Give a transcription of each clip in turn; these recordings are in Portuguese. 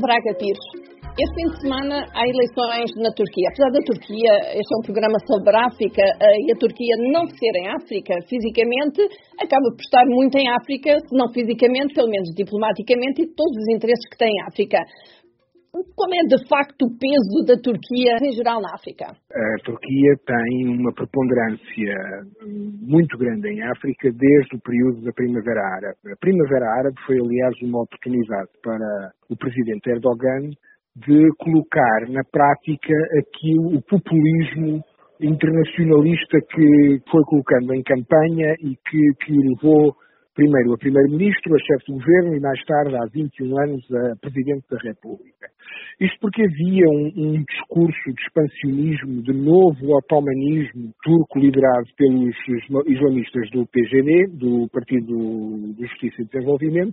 Braga Pires. Este fim de semana há eleições na Turquia. Apesar da Turquia, este é um programa sobre a África, e a Turquia não ser em África fisicamente, acaba por estar muito em África, se não fisicamente, pelo menos diplomaticamente, e todos os interesses que tem em África. Como é de facto o peso da Turquia em geral na África? A Turquia tem uma preponderância muito grande em África desde o período da Primavera Árabe. A Primavera Árabe foi, aliás, uma oportunidade para o presidente Erdogan de colocar na prática o populismo internacionalista que foi colocando em campanha e que o levou primeiro a primeiro-ministro, a chefe do governo e mais tarde, há 21 anos, a presidente da República. Isto porque havia um discurso de expansionismo, de novo otomanismo turco liderado pelos islamistas do PJD, do Partido de Justiça e Desenvolvimento,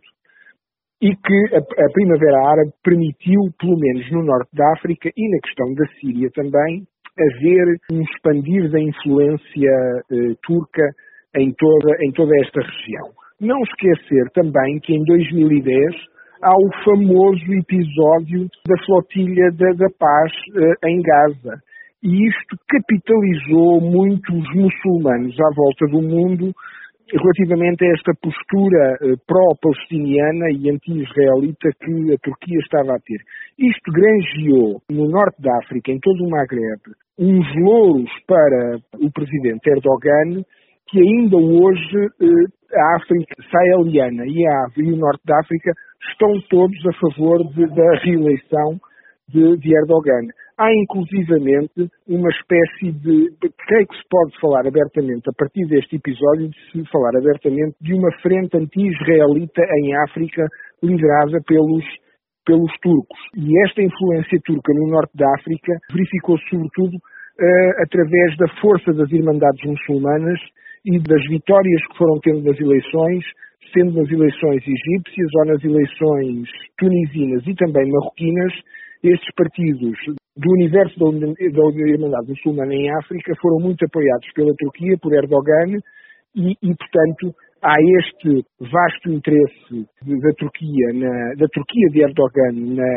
e que a Primavera Árabe permitiu, pelo menos no norte da África e na questão da Síria também, haver um expandir da influência turca em toda esta região. Não esquecer também que em 2010 há o famoso episódio da flotilha da paz em Gaza. E isto capitalizou muitos muçulmanos à volta do mundo relativamente a esta postura pró-palestiniana e anti-israelita que a Turquia estava a ter. Isto granjeou no norte da África, em todo o Magreb, uns louros para o presidente Erdogan, que ainda hoje a África saheliana e o norte da África estão todos a favor da reeleição de Erdogan. Há inclusivamente uma espécie creio que se pode falar abertamente, a partir deste episódio, de se falar abertamente de uma frente anti-israelita em África liderada pelos turcos. E esta influência turca no norte da África verificou-se sobretudo através da força das Irmandades Muçulmanas e das vitórias que foram tendo nas eleições, sendo nas eleições egípcias ou nas eleições tunisinas e também marroquinas. Estes partidos do universo da Irmandade Muçulmana em África foram muito apoiados pela Turquia, por Erdogan, e portanto, há este vasto interesse da Turquia de Erdogan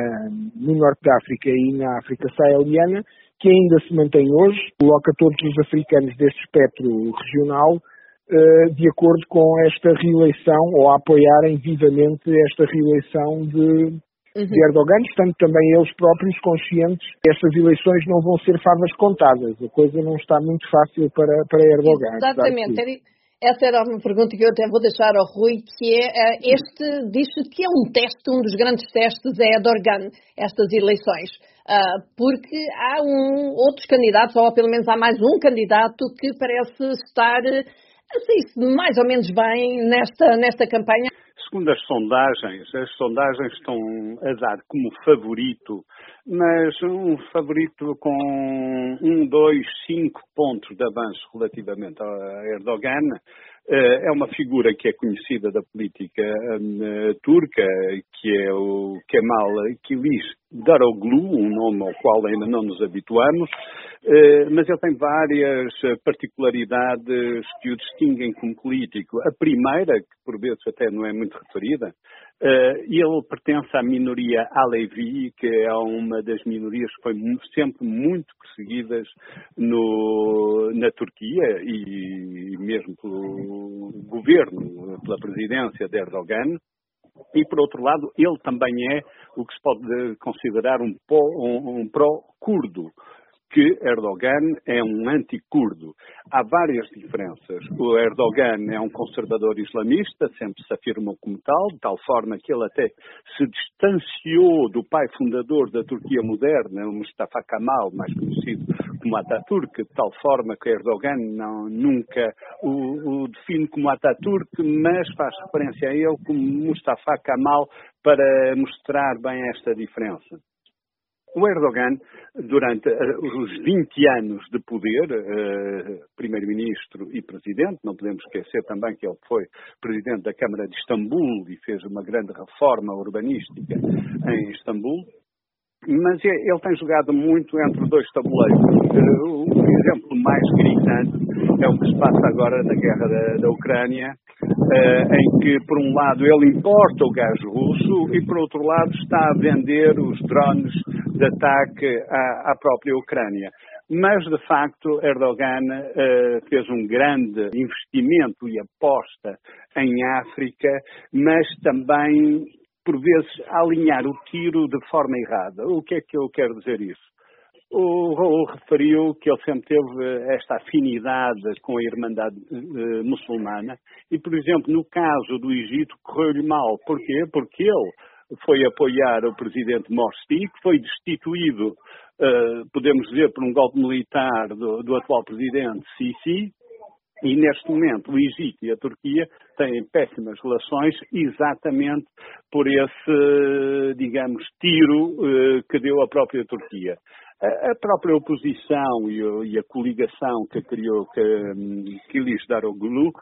no norte da África e na África saheliana, que ainda se mantém hoje, coloca todos os africanos deste espectro regional de acordo com esta reeleição, ou a apoiarem vivamente esta reeleição de Erdogan, estando também eles próprios conscientes que estas eleições não vão ser favas contadas. A coisa não está muito fácil para Erdogan. Exatamente. Essa era uma pergunta que eu até vou deixar ao Rui, que é diz-se que é um teste, um dos grandes testes é Erdogan, estas eleições. Porque há outros candidatos, ou pelo menos há mais um candidato que parece estar a sair mais ou menos bem nesta campanha. Segundo as sondagens estão a dar como favorito, mas um favorito com 5 pontos de avanço relativamente a Erdogan. É uma figura que é conhecida da política turca, que é o Kemal Kılıçdaroğlu, um nome ao qual ainda não nos habituamos, mas ele tem várias particularidades que o distinguem como político. A primeira, que por vezes até não é muito referida, ele pertence à minoria Alevi, que é uma das minorias que foi sempre muito perseguidas na Turquia e mesmo pelo governo, pela presidência de Erdogan. E, por outro lado, ele também é o que se pode considerar um pró-curdo, que Erdogan é um anti-curdo. Há várias diferenças. O Erdogan é um conservador islamista, sempre se afirmou como tal, de tal forma que ele até se distanciou do pai fundador da Turquia moderna, o Mustafa Kemal, mais conhecido como Atatürk, de tal forma que Erdogan nunca o define como Atatürk, mas faz referência a ele como Mustafa Kemal para mostrar bem esta diferença. O Erdogan, durante os 20 anos de poder, primeiro-ministro e presidente, não podemos esquecer também que ele foi presidente da Câmara de Istambul e fez uma grande reforma urbanística em Istambul, mas ele tem jogado muito entre dois tabuleiros. O exemplo mais gritante é o que se passa agora na guerra da Ucrânia, em que, por um lado, ele importa o gás russo e, por outro lado, está a vender os drones de ataque à própria Ucrânia. Mas, de facto, Erdogan fez um grande investimento e aposta em África, mas também, por vezes, a alinhar o tiro de forma errada. O que é que eu quero dizer isso? O Raul referiu que ele sempre teve esta afinidade com a Irmandade muçulmana e, por exemplo, no caso do Egito, correu-lhe mal. Porquê? Porque ele foi apoiar o presidente Morsi, que foi destituído, podemos dizer, por um golpe militar do atual presidente Sisi, e neste momento o Egito e a Turquia têm péssimas relações exatamente por esse, digamos, tiro que deu a própria Turquia. A própria oposição e a coligação que criou Kılıçdaroğlu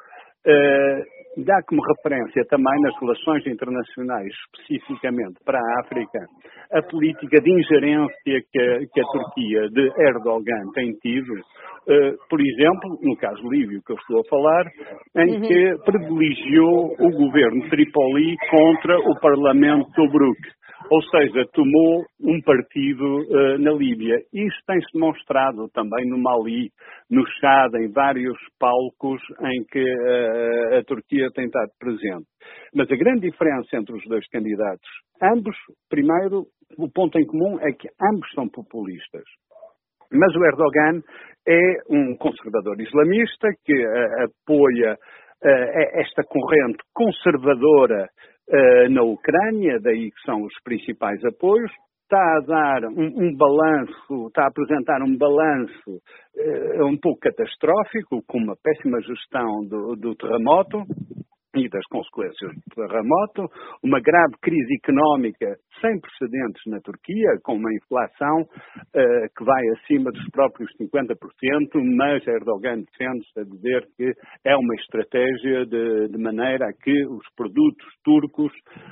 dá como referência também nas relações internacionais, especificamente para a África, a política de ingerência que a Turquia de Erdogan tem tido, por exemplo, no caso líbio que eu estou a falar, em que privilegiou o governo de Tripoli contra o Parlamento de Tobruk. Ou seja, tomou um partido na Líbia. Isso tem-se demonstrado também no Mali, no Chad, em vários palcos em que a Turquia tem estado presente. Mas a grande diferença entre os dois candidatos, ambos, primeiro, o ponto em comum é que ambos são populistas. Mas o Erdogan é um conservador islamista que apoia esta corrente conservadora na Ucrânia, daí que são os principais apoios, está a dar um balanço, está a apresentar um balanço um pouco catastrófico, com uma péssima gestão do terremoto e das consequências do terremoto, uma grave crise económica sem precedentes na Turquia, com uma inflação que vai acima dos próprios 50%, mas Erdogan defende-se a dizer que é uma estratégia de maneira a que os produtos turcos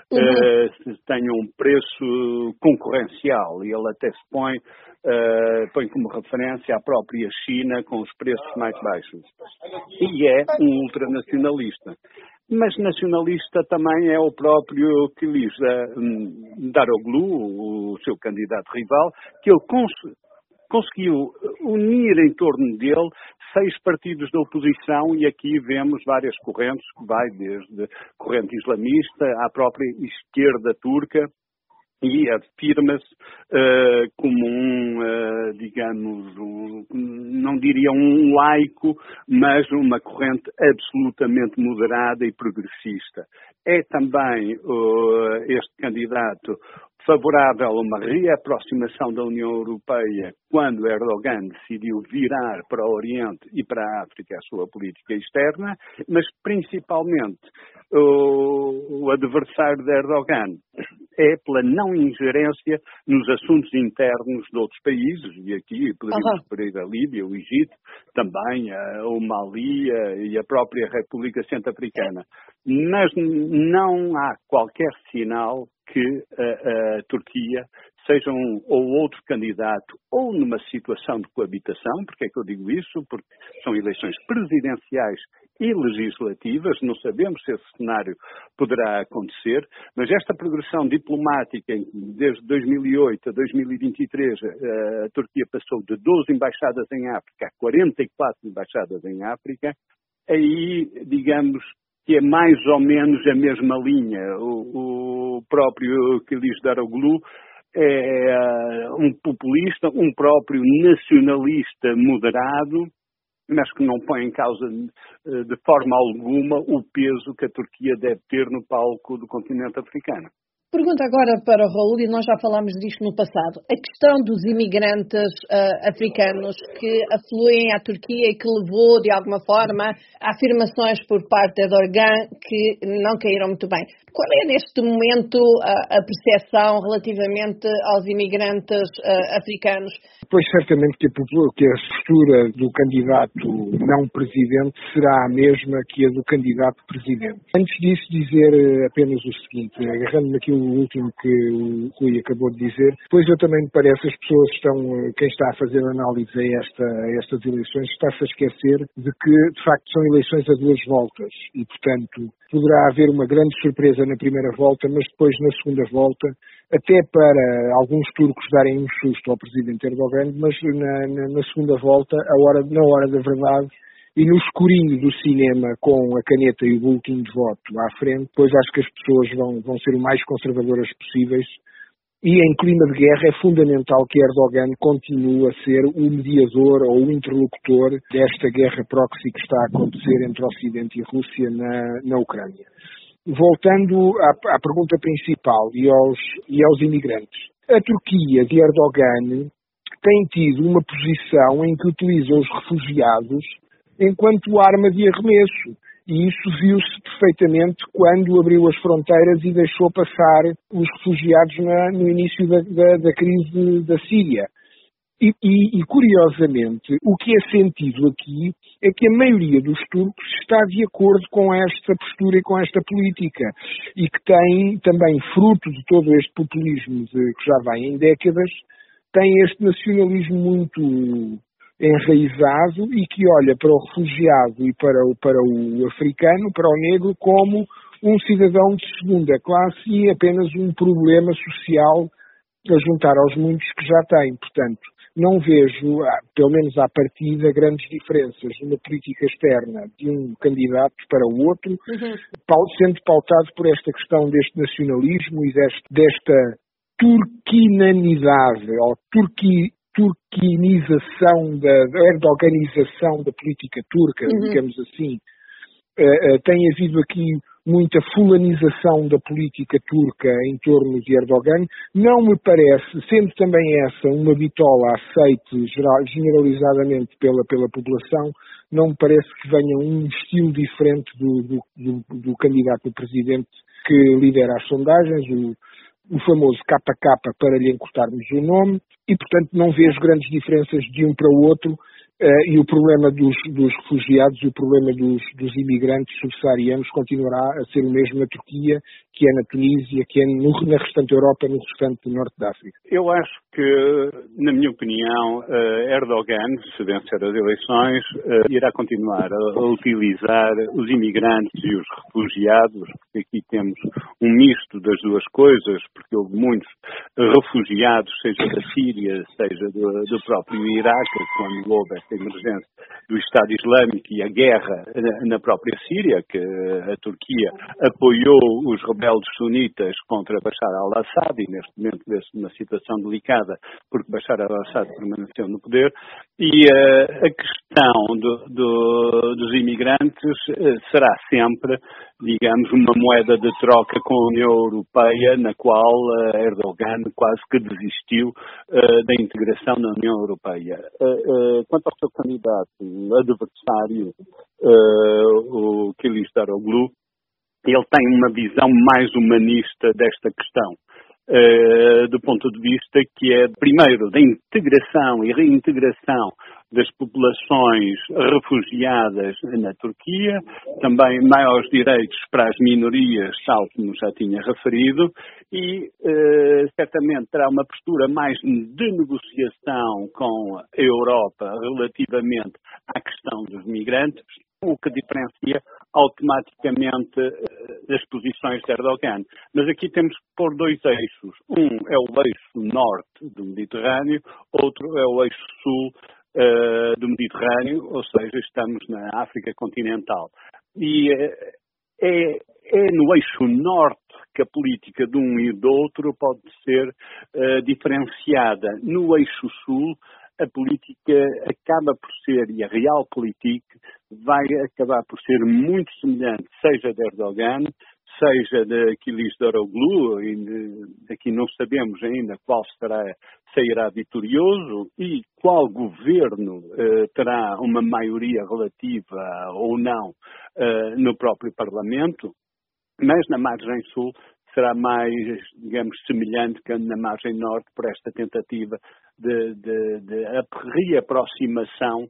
tenham um preço concorrencial, e ele até se põe como referência a própria China com os preços mais baixos. E é um ultranacionalista. Mas nacionalista também é o próprio Kılıçdaroğlu, o seu candidato rival, que ele conseguiu unir em torno dele 6 partidos da oposição, e aqui vemos várias correntes, que vai desde corrente islamista à própria esquerda turca, e afirma-se como digamos, não diria um laico, mas uma corrente absolutamente moderada e progressista. É também este candidato favorável a uma reaproximação da União Europeia quando Erdogan decidiu virar para o Oriente e para a África a sua política externa, mas principalmente o adversário de Erdogan é pela não ingerência nos assuntos internos de outros países, e aqui poderíamos referir a Líbia, o Egito, também o Mali e a própria República Centro-Africana. Mas não há qualquer sinal que a Turquia seja um ou outro candidato ou numa situação de coabitação. Porque é que eu digo isso? Porque são eleições presidenciais e legislativas, não sabemos se esse cenário poderá acontecer, mas esta progressão diplomática, desde 2008 a 2023, a Turquia passou de 12 embaixadas em África a 44 embaixadas em África, aí, digamos, que é mais ou menos a mesma linha. O próprio Kılıçdaroğlu é um populista, um próprio nacionalista moderado, mas que não põe em causa de forma alguma o peso que a Turquia deve ter no palco do continente africano. Pergunta agora para o Raul, e nós já falámos disto no passado. A questão dos imigrantes africanos que afluem à Turquia e que levou, de alguma forma, a afirmações por parte de Erdogan que não caíram muito bem. Qual é, neste momento, a percepção relativamente aos imigrantes africanos? Pois, certamente que a postura do candidato não presidente será a mesma que a do candidato presidente. Antes disso, dizer apenas o seguinte, agarrando-me aqui o último que o Rui acabou de dizer. Pois eu também me parece, as pessoas quem está a fazer análise a estas eleições está-se a esquecer de que, de facto, são eleições a 2 voltas e, portanto, poderá haver uma grande surpresa na primeira volta, mas depois na segunda volta, até para alguns turcos darem um susto ao presidente Erdogan, mas na segunda volta, na hora da verdade, e no escurinho do cinema, com a caneta e o boletim de voto à frente, pois acho que as pessoas vão ser o mais conservadoras possíveis. E em clima de guerra é fundamental que Erdogan continue a ser o mediador ou o interlocutor desta guerra proxy que está a acontecer entre Ocidente e Rússia na Ucrânia. Voltando à pergunta principal e aos imigrantes. A Turquia de Erdogan tem tido uma posição em que utiliza os refugiados enquanto arma de arremesso. E isso viu-se perfeitamente quando abriu as fronteiras e deixou passar os refugiados no início da crise da Síria. E, curiosamente, o que é sentido aqui é que a maioria dos turcos está de acordo com esta postura e com esta política e que tem também, fruto de todo este populismo que já vem em décadas, tem este nacionalismo muito enraizado e que olha para o refugiado e para o africano, para o negro, como um cidadão de segunda classe e apenas um problema social a juntar aos muitos que já tem. Portanto, não vejo, pelo menos à partida, grandes diferenças na política externa de um candidato para o outro, sendo pautado por esta questão deste nacionalismo e desta turquinanidade ou turquinização, da erdoganização da política turca, digamos assim. Tem havido aqui muita fulanização da política turca em torno de Erdogan. Não me parece, sendo também essa uma bitola aceite generalizadamente pela população, não me parece que venha um estilo diferente do candidato a presidente que lidera as sondagens, o famoso KK para lhe encurtarmos o nome, e portanto não vejo grandes diferenças de um para o outro, e o problema dos refugiados e o problema dos imigrantes subsaarianos continuará a ser o mesmo na Turquia, que é na Tunísia, que é na restante Europa, no restante norte da África. Eu acho que, na minha opinião, Erdogan, se vencer as eleições, irá continuar a utilizar os imigrantes e os refugiados, porque aqui temos um misto das duas coisas, porque houve muitos refugiados, seja da Síria, seja do próprio Iraque, quando houve esta emergência do Estado Islâmico e a guerra na própria Síria, que a Turquia apoiou os rebeldes sunitas contra Bashar al-Assad, e neste momento vê-se numa situação delicada, porque Bashar al-Assad permaneceu no poder, e a questão dos imigrantes será sempre, digamos, uma moeda de troca com a União Europeia, na qual Erdogan quase que desistiu da integração na União Europeia. Quanto ao seu candidato adversário, o Kılıçdaroğlu, ele tem uma visão mais humanista desta questão, do ponto de vista que é, primeiro, da integração e reintegração das populações refugiadas na Turquia, também maiores direitos para as minorias, tal como já tinha referido, e certamente terá uma postura mais de negociação com a Europa relativamente à questão dos migrantes, o que diferencia automaticamente as posições de Erdogan. Mas aqui temos que pôr 2 eixos. Um é o eixo norte do Mediterrâneo, outro é o eixo sul do Mediterrâneo, ou seja, estamos na África continental. E é no eixo norte que a política de um e do outro pode ser diferenciada. No eixo sul, a política acaba por ser, e a realpolitik vai acabar por ser muito semelhante, seja de Erdogan, seja de Kılıçdaroğlu, e aqui não sabemos ainda qual sairá vitorioso e qual governo terá uma maioria relativa ou não no próprio Parlamento, mas na margem sul será mais, digamos, semelhante que na margem norte por esta tentativa de reaproximação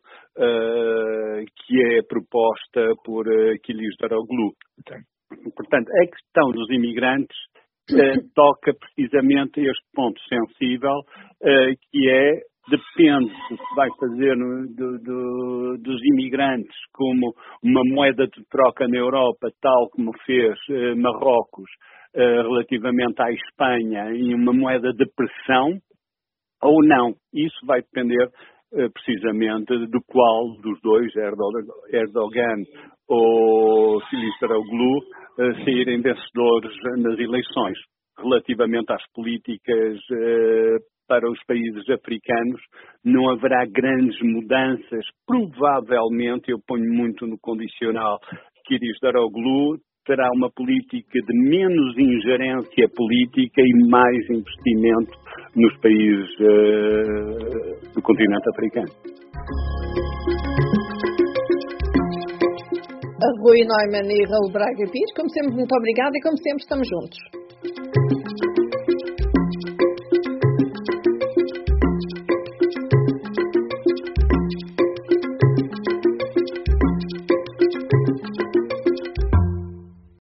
que é proposta por Kılıçdaroğlu. Portanto, a questão dos imigrantes toca precisamente este ponto sensível, que depende do que vai fazer dos imigrantes como uma moeda de troca na Europa, tal como fez Marrocos relativamente à Espanha, e uma moeda de pressão, ou não. Isso vai depender precisamente do qual dos dois, Erdogan ou Kılıçdaroğlu, saírem vencedores nas eleições. Relativamente às políticas para os países africanos, não haverá grandes mudanças. Provavelmente, eu ponho muito no condicional, Kılıçdaroğlu terá uma política de menos ingerência política e mais investimento nos países do continente africano. Rui Neumann e Raul Braga Pires, como sempre, muito obrigada e como sempre estamos juntos.